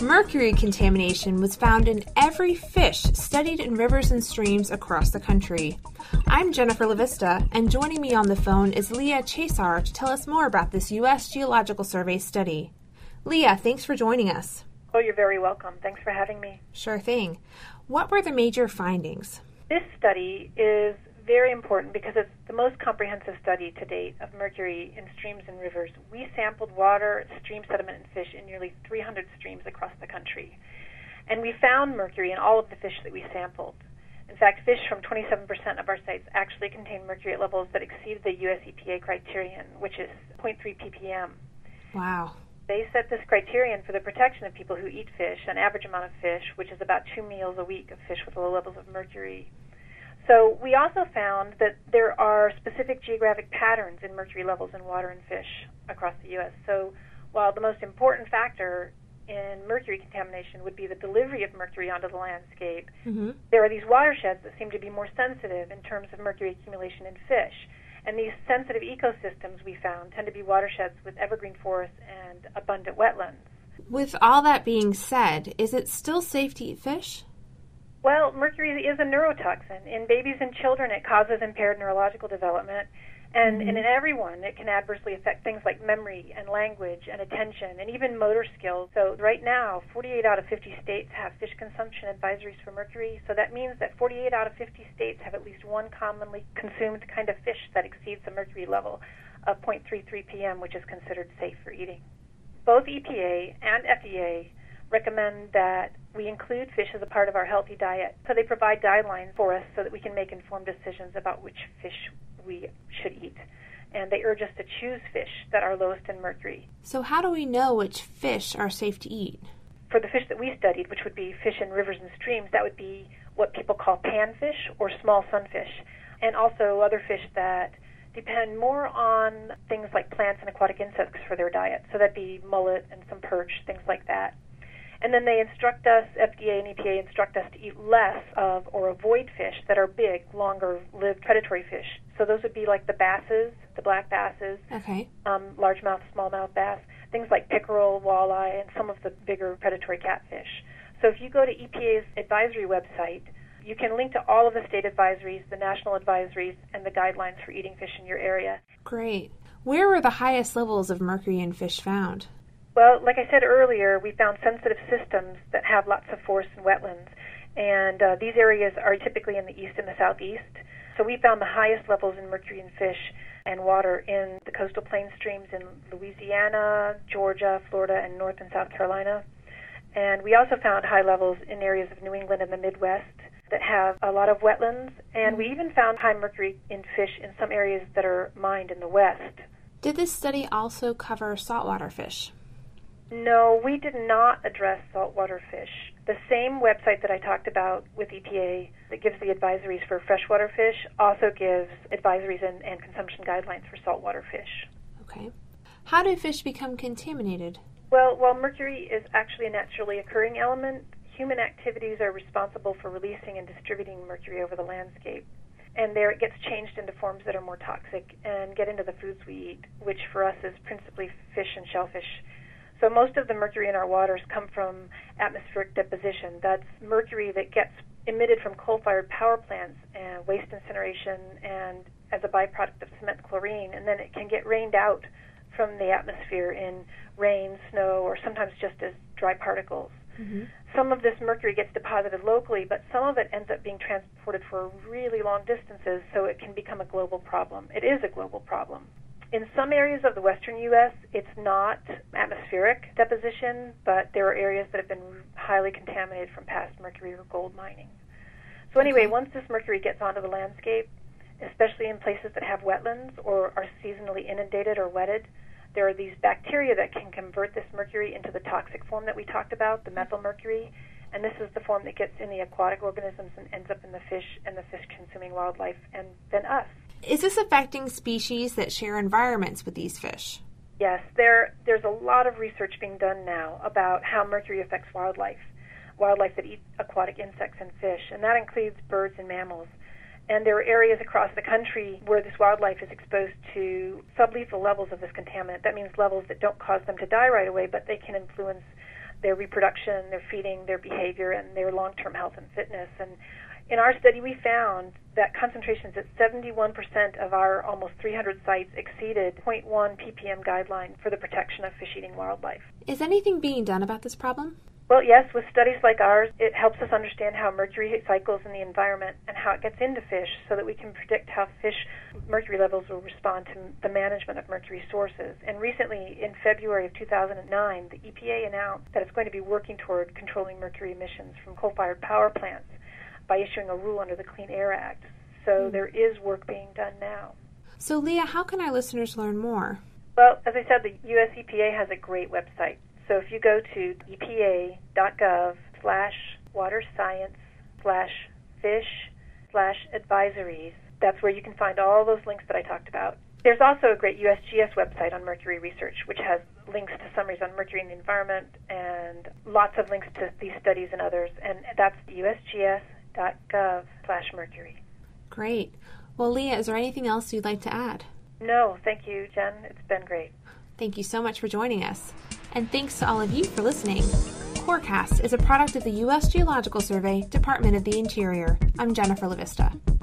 Mercury contamination was found in every fish studied in rivers and streams across the country. I'm Jennifer LaVista, and joining me on the phone is Leah Chasar to tell us more about this U.S. Geological Survey study. Leah, thanks for joining us. Oh, you're very welcome. Thanks for having me. Sure thing. What were the major findings? This study is very important because it's the most comprehensive study to date of mercury in streams and rivers. We sampled water, stream sediment, and fish in nearly 300 streams across the country. And we found mercury in all of the fish that we sampled. In fact, fish from 27% of our sites actually contain mercury at levels that exceed the US EPA criterion, which is 0.3 ppm. Wow. They set this criterion for the protection of people who eat fish, an average amount of fish, which is about 2 meals a week of fish with low levels of mercury. So we also found that there are specific geographic patterns in mercury levels in water and fish across the U.S. So while the most important factor in mercury contamination would be the delivery of mercury onto the landscape, there are these watersheds that seem to be more sensitive in terms of mercury accumulation in fish. And these sensitive ecosystems we found tend to be watersheds with evergreen forests and abundant wetlands. With all that being said, is it still safe to eat fish? Well, mercury is a neurotoxin. In babies and children, it causes impaired neurological development. And in everyone, it can adversely affect things like memory and language and attention and even motor skills. So right now, 48 out of 50 states have fish consumption advisories for mercury. So that means that 48 out of 50 states have at least one commonly consumed kind of fish that exceeds the mercury level of 0.33 ppm, which is considered safe for eating. Both EPA and FDA recommend that we include fish as a part of our healthy diet. So they provide guidelines for us so that we can make informed decisions about which fish we should eat. And they urge us to choose fish that are lowest in mercury. So how do we know which fish are safe to eat? For the fish that we studied, which would be fish in rivers and streams, that would be what people call panfish or small sunfish, and also other fish that depend more on things like plants and aquatic insects for their diet. So that'd be mullet and some perch, things like that. And then they instruct us, FDA and EPA instruct us to eat less of or avoid fish that are big, longer-lived predatory fish. So those would be like the basses, the black basses, largemouth, smallmouth bass, things like pickerel, walleye, and some of the bigger predatory catfish. So if you go to EPA's advisory website, you can link to all of the state advisories, the national advisories, and the guidelines for eating fish in your area. Great. Where were the highest levels of mercury in fish found? Well, like I said earlier, we found sensitive systems that have lots of forests and wetlands, and these areas are typically in the east and the southeast. So we found the highest levels in mercury in fish and water in the coastal plain streams in Louisiana, Georgia, Florida, and North and South Carolina. And we also found high levels in areas of New England and the Midwest that have a lot of wetlands, and we even found high mercury in fish in some areas that are mined in the West. Did this study also cover saltwater fish? No, we did not address saltwater fish. The same website that I talked about with EPA that gives the advisories for freshwater fish also gives advisories and consumption guidelines for saltwater fish. Okay. How do fish become contaminated? Well, while mercury is actually a naturally occurring element, human activities are responsible for releasing and distributing mercury over the landscape. And there it gets changed into forms that are more toxic and get into the foods we eat, which for us is principally fish and shellfish. So most of the mercury in our waters come from atmospheric deposition. That's mercury that gets emitted from coal-fired power plants and waste incineration and as a byproduct of cement chlorine, and then it can get rained out from the atmosphere in rain, snow, or sometimes just as dry particles. Some of this mercury gets deposited locally, but some of it ends up being transported for really long distances, so it can become a global problem. It is a global problem. In some areas of the western U.S., it's not atmospheric deposition, but there are areas that have been highly contaminated from past mercury or gold mining. So anyway, once this mercury gets onto the landscape, especially in places that have wetlands or are seasonally inundated or wetted, there are these bacteria that can convert this mercury into the toxic form that we talked about, the methylmercury, and this is the form that gets in the aquatic organisms and ends up in the fish and the fish-consuming wildlife and then us. Is this affecting species that share environments with these fish? Yes, there's a lot of research being done now about how mercury affects wildlife that eat aquatic insects and fish, and that includes birds and mammals. And there are areas across the country where this wildlife is exposed to sublethal levels of this contaminant. That means levels that don't cause them to die right away, but they can influence their reproduction, their feeding, their behavior, and their long-term health and fitness. And in our study, we found that concentrations at 71% of our almost 300 sites exceeded 0.1 ppm guideline for the protection of fish-eating wildlife. Is anything being done about this problem? Well, yes, with studies like ours, it helps us understand how mercury cycles in the environment and how it gets into fish so that we can predict how fish mercury levels will respond to the management of mercury sources. And recently, in February of 2009, the EPA announced that it's going to be working toward controlling mercury emissions from coal-fired power plants by issuing a rule under the Clean Air Act. So there is work being done now. So, Leah, how can our listeners learn more? Well, as I said, the U.S. EPA has a great website. So if you go to epa.gov/waterscience/fish/advisories, that's where you can find all those links that I talked about. There's also a great USGS website on mercury research, which has links to summaries on mercury in the environment and lots of links to these studies and others. And that's usgs.gov/mercury. Great. Well, Leah, is there anything else you'd like to add? No, thank you, Jen. It's been great. Thank you so much for joining us. And thanks to all of you for listening. CoreCast is a product of the U.S. Geological Survey, Department of the Interior. I'm Jennifer LaVista.